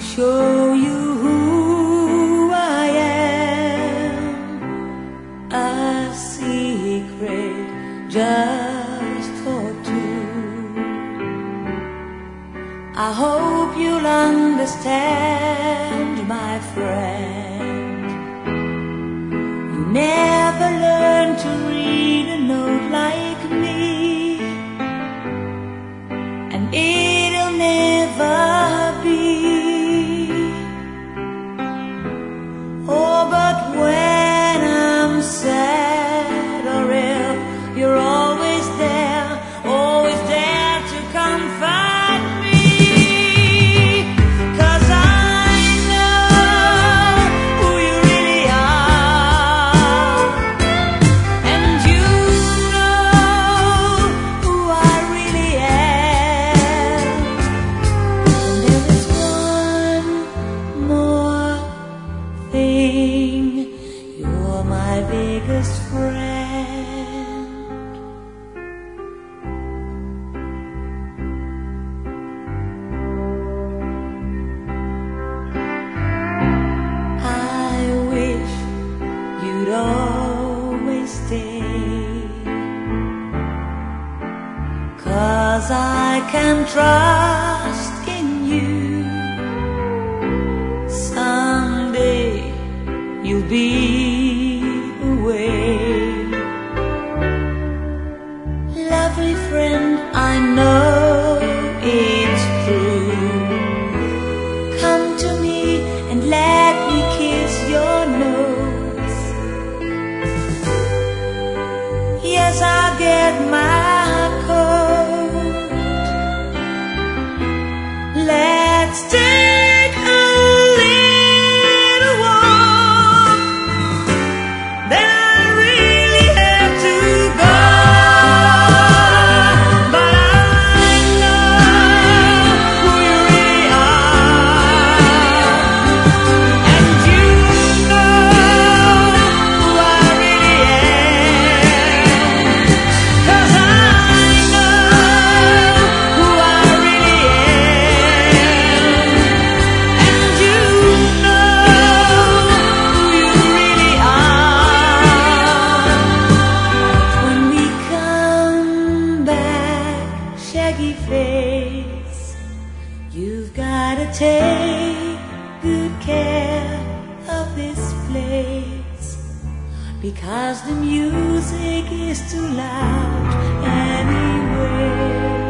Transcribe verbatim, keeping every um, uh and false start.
show you who I am, a secret just for two. I hope you'll understand, my friend. You never learned to read a note like me, and it'll never be. Oh, but when I'm sad or ill, you're always there, always there to comfort me. 'Cause I know who you really are, and you know who I really am. And there is one more thing, you're my biggest friend. I wish you'd always stay, 'cause I can trust in you. Someday you'll be away. Lovely friend, I know it's true. Come to me and let me kiss your nose. Yes, I'll get my coat. Let's take a little walk. Then I really have to go, but I know who you really are, and you know who I really am. 'Cause I know who I really am, and you know who you really are. When we come back, shaggy face, you've gotta take good care of this place, because the music is too loud anyway.